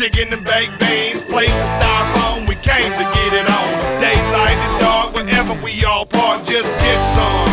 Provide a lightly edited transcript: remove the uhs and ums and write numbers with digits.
chicken and baked beans, plates of styrofoam. We came to get it on. Daylight and dark, wherever we all park, just get some.